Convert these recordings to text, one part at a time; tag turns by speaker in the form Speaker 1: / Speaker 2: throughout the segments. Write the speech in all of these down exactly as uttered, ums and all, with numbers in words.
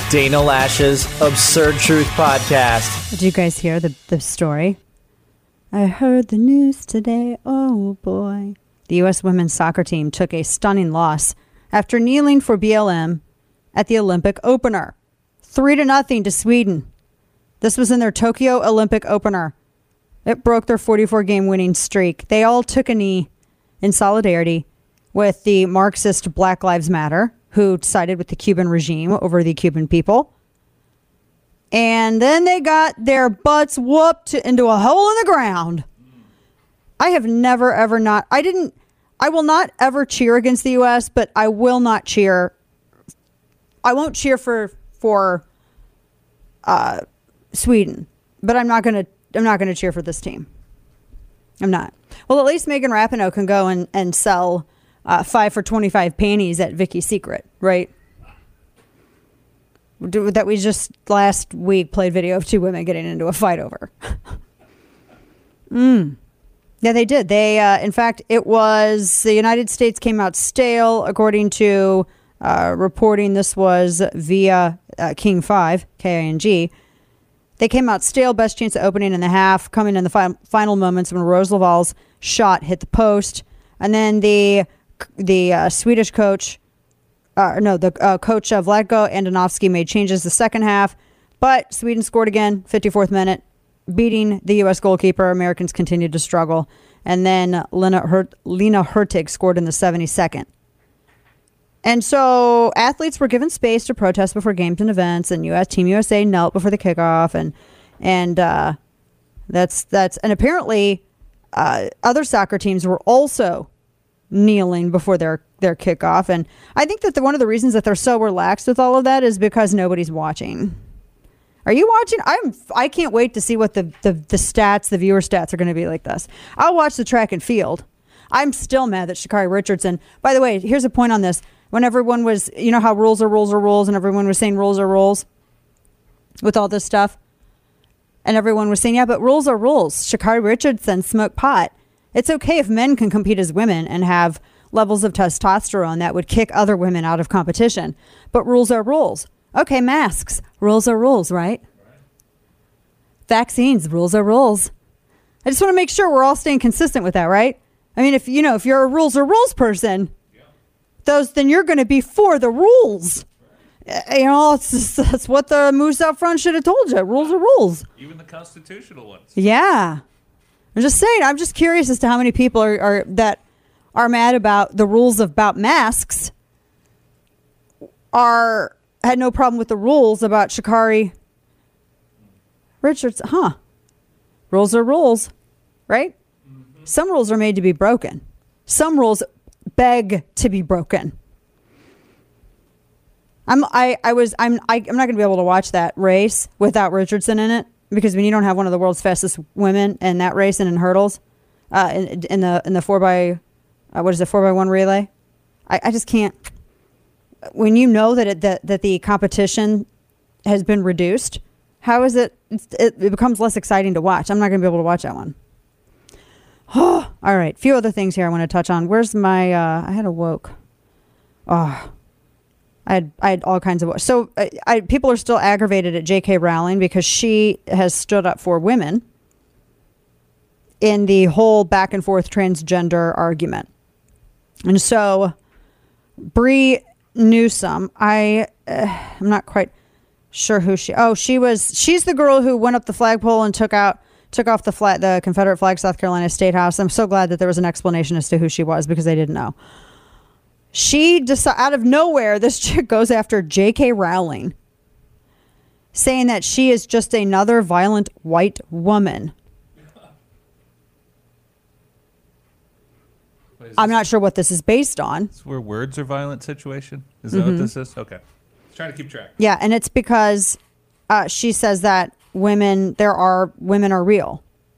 Speaker 1: Dana Lash's Absurd Truth Podcast.
Speaker 2: Did you guys hear the, the story? I heard the news today. Oh, boy. The U S women's soccer team took a stunning loss after kneeling for B L M at the Olympic opener. Three to nothing to Sweden. This was in their Tokyo Olympic opener. It broke their forty-four game winning streak. They all took a knee in solidarity with the Marxist Black Lives Matter, who sided with the Cuban regime over the Cuban people. And then they got their butts whooped into a hole in the ground. I have never, ever not, I didn't, I will not ever cheer against the U S, but I will not cheer. I won't cheer for, for uh, Sweden, but I'm not going to, I'm not going to cheer for this team. I'm not. Well, at least Megan Rapinoe can go and, and sell uh, five for twenty-five panties at Vicky's Secret, right? That we just last week played video of two women getting into a fight over. mm. Yeah, they did. They, uh, in fact, it was the United States came out stale, according to uh, reporting. This was via uh, King five, K I N G. They came out stale, best chance of opening in the half, coming in the fi- final moments when Rose Laval's shot hit the post. And then the the uh, Swedish coach, uh, no, the uh, coach of Vlatko Andonovski made changes the second half. But Sweden scored again, fifty-fourth minute, beating the U S goalkeeper. Americans continued to struggle. And then Lena, Hurt- Lena Hurtig scored in the seventy-second. And so athletes were given space to protest before games and events, and U S Team U S A knelt before the kickoff, and and uh, that's that's and apparently uh, other soccer teams were also kneeling before their their kickoff. And I think that the, one of the reasons that they're so relaxed with all of that is because nobody's watching. Are you watching? I'm. I can't wait to see what the the, the stats, the viewer stats, are going to be like this. I'll watch the track and field. I'm still mad that Sha'Carri Richardson. By the way, here's a point on this. When everyone was, you know how rules are rules are rules, and everyone was saying rules are rules with all this stuff. And everyone was saying, yeah, but rules are rules. Sha'Carri Richardson smoked pot. It's okay if men can compete as women and have levels of testosterone that would kick other women out of competition. But rules are rules. Okay, masks. Rules are rules, right? right? Vaccines. Rules are rules. I just want to make sure we're all staying consistent with that, right? I mean, if you know, if you're a rules are rules person, those, then you're going to be for the rules. Right. You know, it's just, that's what the moose out front should have told you. Rules are rules.
Speaker 3: Even the constitutional ones.
Speaker 2: Yeah. I'm just saying, I'm just curious as to how many people are, are that are mad about the rules about masks are had no problem with the rules about Sha'Carri Richardson. Huh. Rules are rules, right? Mm-hmm. Some rules are made to be broken. Some rules beg to be broken. I'm I, I was I'm I, I'm not gonna be able to watch that race without Richardson in it, because when you don't have one of the world's fastest women in that race and in hurdles, uh, in, in the in the four by uh, what is it four by one relay, I, I just can't. When you know that it, that that the competition has been reduced, how is it, it? It becomes less exciting to watch. I'm not gonna be able to watch that one. Oh, all right. A few other things here I want to touch on. Where's my, uh, I had a woke. Oh, I had, I had all kinds of, so I, I, people are still aggravated at J K Rowling because she has stood up for women in the whole back and forth transgender argument. And so Bree Newsome, I, uh, I'm not quite sure who she, oh, she was, she's the girl who went up the flagpole and took out, took off the flag, the Confederate flag, South Carolina State House. I'm so glad that there was an explanation as to who she was, because they didn't know. She decided, out of nowhere, this chick goes after J K Rowling, saying that she is just another violent white woman. Wait, I'm not sure what this is based on.
Speaker 3: It's where words are violent situation? Is that mm-hmm. what this is? Okay. Trying to keep track.
Speaker 2: Yeah, and it's because uh, she says that women, there are, women are real.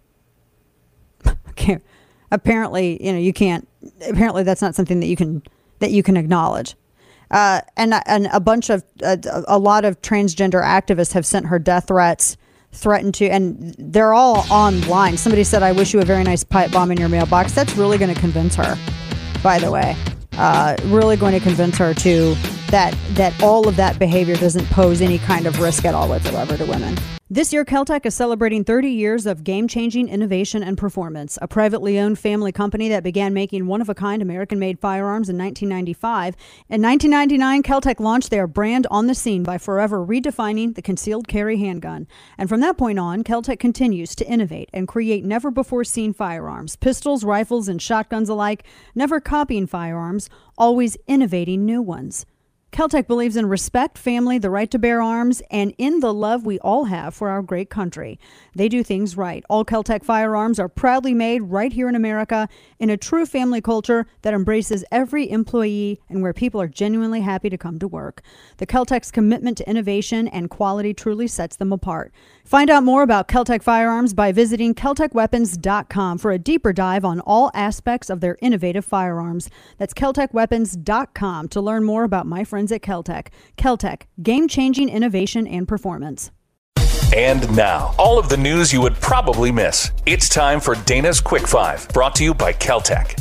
Speaker 2: Okay. Apparently, you know, you can't, apparently that's not something that you can, that you can acknowledge. Uh, and, and a bunch of, uh, a lot of transgender activists have sent her death threats, threatened to, and they're all online. Somebody said, I wish you a very nice pipe bomb in your mailbox. That's really going to convince her, by the way. Uh, really going to convince her to that that all of that behavior doesn't pose any kind of risk at all whatsoever to women. This year, Keltec is celebrating thirty years of game-changing innovation and performance. A privately owned family company that began making one-of-a-kind American-made firearms in nineteen ninety-five. In nineteen ninety-nine, Keltec launched their brand on the scene by forever redefining the concealed carry handgun. And from that point on, Keltec continues to innovate and create never-before-seen firearms, pistols, rifles, and shotguns alike, never copying firearms, always innovating new ones. Keltec believes in respect, family, the right to bear arms, and in the love we all have for our great country. They do things right. All Keltec firearms are proudly made right here in America in a true family culture that embraces every employee and where people are genuinely happy to come to work. The Keltec's commitment to innovation and quality truly sets them apart. Find out more about Keltec firearms by visiting Keltec Weapons dot com for a deeper dive on all aspects of their innovative firearms. That's Keltec Weapons dot com to learn more about my friends at Keltec. Keltec, game-changing innovation and performance.
Speaker 4: And now, all of the news you would probably miss. It's time for Dana's Quick Five, brought to you by Keltec.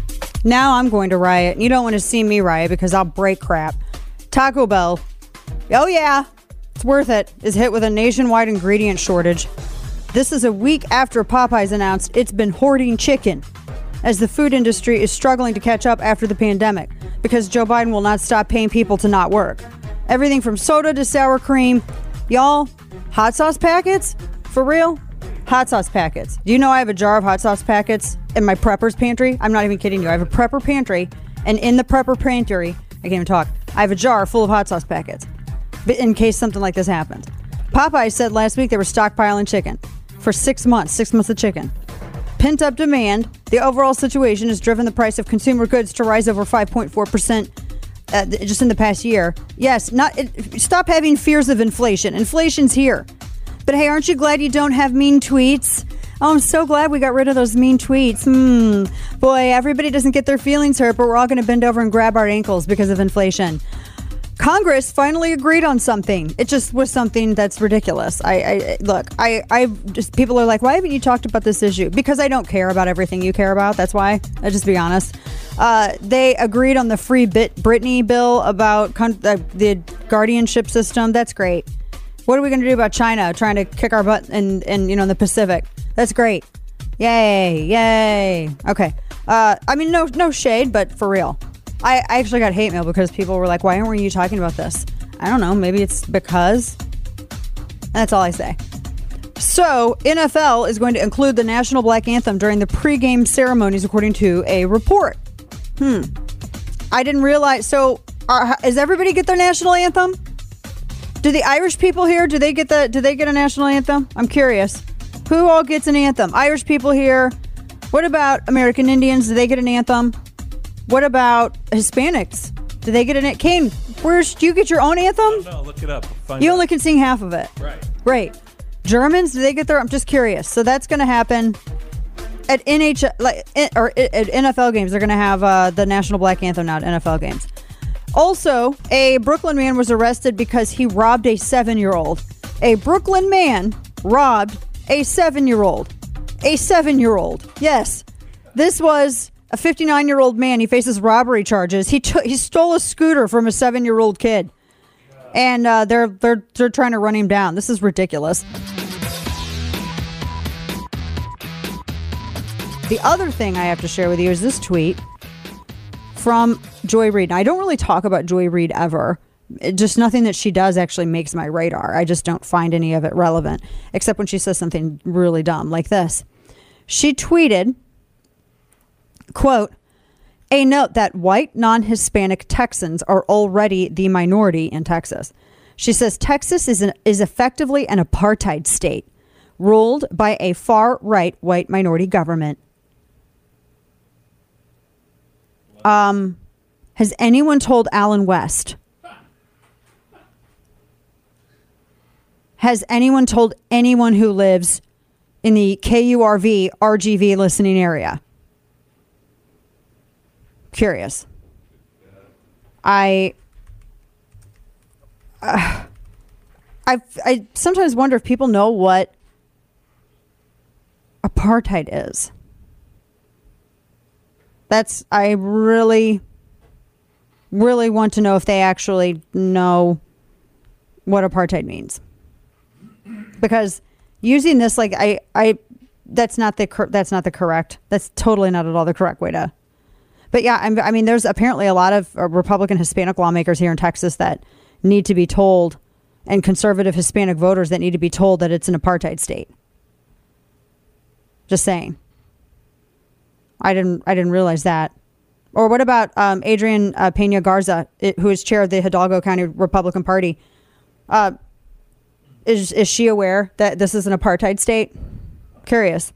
Speaker 2: Now I'm going to riot. You don't want to see me riot because I'll break crap. Taco Bell. Oh yeah, it's worth it. Is hit with a nationwide ingredient shortage. This is a week after Popeyes announced it's been hoarding chicken, as the food industry is struggling to catch up after the pandemic because Joe Biden will not stop paying people to not work. Everything from soda to sour cream. Y'all, hot sauce packets? For real? Hot sauce packets. Do you know I have a jar of hot sauce packets in my prepper's pantry? I'm not even kidding you. I have a prepper pantry, and in the prepper pantry, I can't even talk, I have a jar full of hot sauce packets in case something like this happens. Popeye said last week they were stockpiling chicken for six months, six months of chicken. Pent-up demand, the overall situation has driven the price of consumer goods to rise over five point four percent uh, just in the past year. Yes, not it, stop having fears of inflation. Inflation's here. But hey, aren't you glad you don't have mean tweets? Oh, I'm so glad we got rid of those mean tweets. Hmm. Boy, everybody doesn't get their feelings hurt, but we're all going to bend over and grab our ankles because of inflation. Congress finally agreed on something. It just was something that's ridiculous. I, I look, I, I just people are like, why haven't you talked about this issue? Because I don't care about everything you care about. That's why. I'll just be honest. Uh, they agreed on the Free Bit Britney bill about con- uh, the guardianship system. That's great. What are we going to do about China trying to kick our butt in, in you know in the Pacific? That's great. Yay, yay. Okay. Uh, I mean, no, no shade, but for real. I, I actually got hate mail because people were like, why aren't you talking about this? I don't know. Maybe it's because. That's all I say. So, N F L is going to include the National Black Anthem during the pregame ceremonies, according to a report. Hmm. I didn't realize. So, are, does everybody get their national anthem? Do the Irish people here, do they get the? Do they get a national anthem? I'm curious. Who all gets an anthem? Irish people here. What about American Indians? Do they get an anthem? What about Hispanics? Do they get an anthem? Kane, where's, do you get your own anthem?
Speaker 3: No, look it up. Find
Speaker 2: you
Speaker 3: out.
Speaker 2: only can sing half of it.
Speaker 3: Right.
Speaker 2: Great. Germans, do they get their? I'm just curious. So that's going to happen at N H L, like, or at N F L games. They're going to have uh, the National Black Anthem now at N F L games. Also, a Brooklyn man was arrested because he robbed a seven-year-old. A Brooklyn man robbed a seven-year-old. A seven-year-old. Yes. This was a fifty-nine-year-old man. He faces robbery charges. He took he stole a scooter from a seven-year-old kid. And uh, they're they're they're trying to run him down. This is ridiculous. The other thing I have to share with you is this tweet from Joy Reid. Now, I don't really talk about Joy Reid ever. It, just nothing that she does actually makes my radar. I just don't find any of it relevant, except when she says something really dumb like this. She tweeted, quote, a note that white non-Hispanic Texans are already the minority in Texas. She says Texas is an, is effectively an apartheid state ruled by a far-right white minority government. Um, has anyone told Alan West? Has anyone told anyone who lives in the K U R V, R G V listening area? Curious. I, uh, I, I sometimes wonder if people know what apartheid is. That's, I really, really want to know if they actually know what apartheid means. Because using this, like, I, I, that's not the, cor- that's not the correct, that's totally not at all the correct way to, but yeah, I'm, I mean, there's apparently a lot of uh, Republican Hispanic lawmakers here in Texas that need to be told, and conservative Hispanic voters that need to be told that it's an apartheid state. Just saying. I didn't, I didn't realize that. Or what about um, Adrian uh, Pena Garza, it, who is chair of the Hidalgo County Republican Party? Uh, is is she aware that this is an apartheid state? Curious.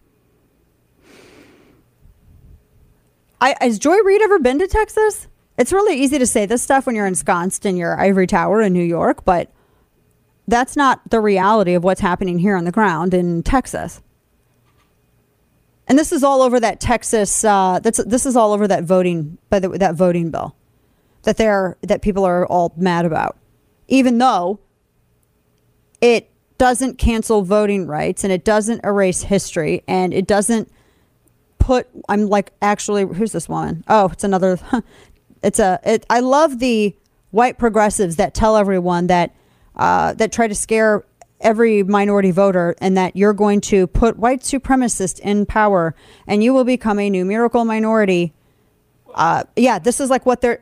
Speaker 2: I, has Joy Reid ever been to Texas? It's really easy to say this stuff when you're ensconced in your ivory tower in New York, but that's not the reality of what's happening here on the ground in Texas. And this is all over that Texas. Uh, that's this is all over that voting, by the, that voting bill, that they're that people are all mad about, even though it doesn't cancel voting rights and it doesn't erase history and it doesn't put. I'm like, actually, who's this woman? Oh, it's another. It's a. It, I love the white progressives that tell everyone that uh, that try to scare every minority voter, and that you're going to put white supremacists in power and you will become a new miracle minority. Uh, yeah, this is like what they're...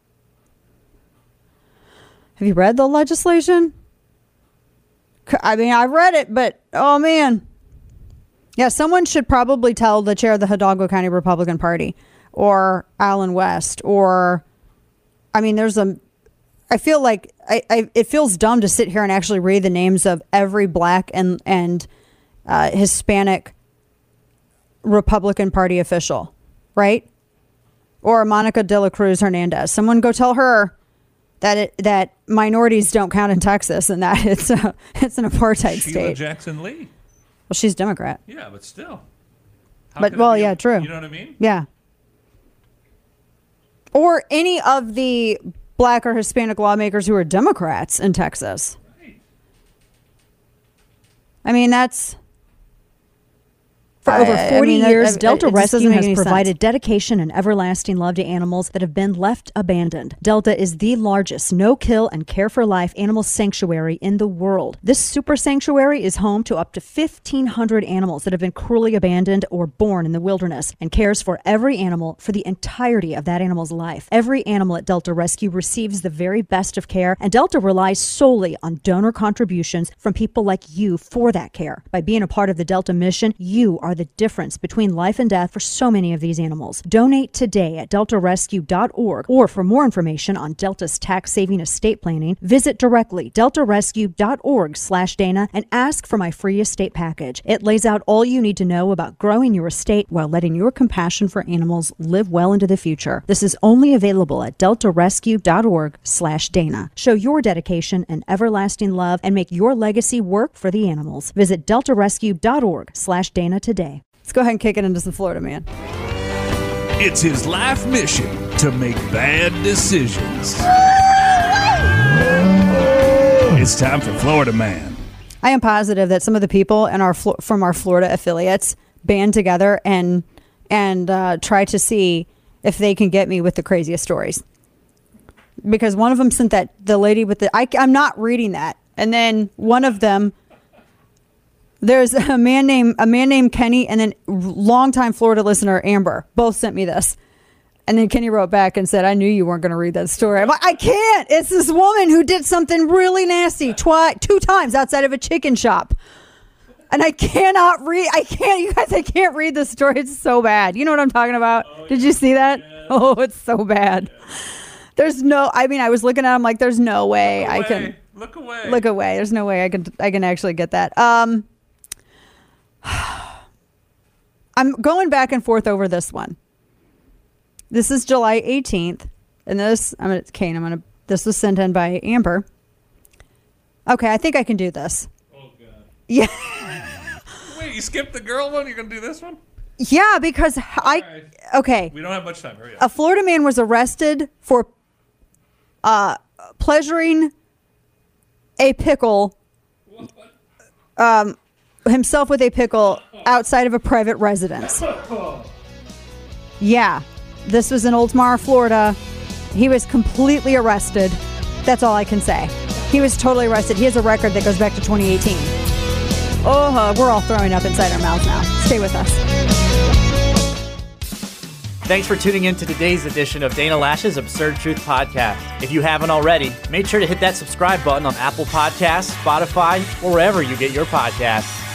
Speaker 2: Have you read the legislation? I mean, I read it, but oh man. Yeah, someone should probably tell the chair of the Hidalgo County Republican Party or Alan West, or, I mean, there's a... I feel like I, I, it feels dumb to sit here and actually read the names of every black and and uh, Hispanic Republican Party official, right? Or Monica de la Cruz Hernandez. Someone go tell her that it, that minorities don't count in Texas and that it's a, it's an apartheid
Speaker 3: Sheila
Speaker 2: state.
Speaker 3: Jackson Lee.
Speaker 2: Well, she's Democrat.
Speaker 3: Yeah, but still. How
Speaker 2: But
Speaker 3: could it
Speaker 2: well,
Speaker 3: be-
Speaker 2: yeah, true.
Speaker 3: You know what I mean?
Speaker 2: Yeah. Or any of the black or Hispanic lawmakers who are Democrats in Texas.
Speaker 3: Right.
Speaker 2: I mean, that's...
Speaker 5: For over
Speaker 2: I- I
Speaker 5: forty
Speaker 2: mean, that-
Speaker 5: years,
Speaker 2: it-
Speaker 5: Delta
Speaker 2: it just doesn't
Speaker 5: Rescue
Speaker 2: make
Speaker 5: has
Speaker 2: any
Speaker 5: provided
Speaker 2: sense.
Speaker 5: dedication and everlasting love to animals that have been left abandoned. Delta is the largest no-kill and care-for-life animal sanctuary in the world. This super sanctuary is home to up to fifteen hundred animals that have been cruelly abandoned or born in the wilderness, and cares for every animal for the entirety of that animal's life. Every animal at Delta Rescue receives the very best of care, and Delta relies solely on donor contributions from people like you for that care. By being a part of the Delta mission, you are the difference between life and death for so many of these animals. Donate today at delta rescue dot org, or for more information on Delta's tax-saving estate planning, visit directly delta rescue dot org slash Dana and ask for my free estate package. It lays out all you need to know about growing your estate while letting your compassion for animals live well into the future. This is only available at delta rescue dot org slash Dana. Show your dedication and everlasting love and make your legacy work for the animals. Visit delta rescue dot org slash Dana today.
Speaker 2: Let's go ahead and kick it into some Florida Man.
Speaker 6: It's his life mission to make bad decisions. It's time for Florida Man.
Speaker 2: I am positive that some of the people in our Flo- from our Florida affiliates band together and and uh, try to see if they can get me with the craziest stories. Because one of them sent that the lady with the I, I'm not reading that, and then one of them. There's a man named a man named Kenny, and then longtime Florida listener Amber both sent me this, and then Kenny wrote back and said, "I knew you weren't going to read that story." I'm like, I can't. It's this woman who did something really nasty twice, two times outside of a chicken shop, and I cannot read. I can't. You guys, I can't read the story. It's so bad. You know what I'm talking about? Oh, did you see that? Yeah. Oh, it's so bad. Yeah. There's no. I mean, I was looking at him like, there's no way I can
Speaker 3: look away.
Speaker 2: Look away. There's no way I can. I can actually get that. Um. I'm going back and forth over this one. This is July eighteenth, and this I'm gonna Kane. I'm gonna. This was sent in by Amber. Okay, I think I can do this.
Speaker 3: Oh God.
Speaker 2: Yeah.
Speaker 3: Wait, you skipped the girl one. You're gonna do this one?
Speaker 2: Yeah, because I.
Speaker 3: right.
Speaker 2: Okay.
Speaker 3: We don't have much time. Hurry up.
Speaker 2: A Florida man was arrested for uh, pleasuring a pickle. Um. himself with a pickle outside of a private residence. Yeah, this was in Oldsmar, Florida. He was completely arrested. That's all I can say. He was totally arrested. He has a record that goes back to twenty eighteen. Oh, uh, we're all throwing up inside our mouths now. Stay with us.
Speaker 1: Thanks for tuning in to today's edition of Dana Loesch's Absurd Truth Podcast. If you haven't already, make sure to hit that subscribe button on Apple Podcasts, Spotify, or wherever you get your podcasts.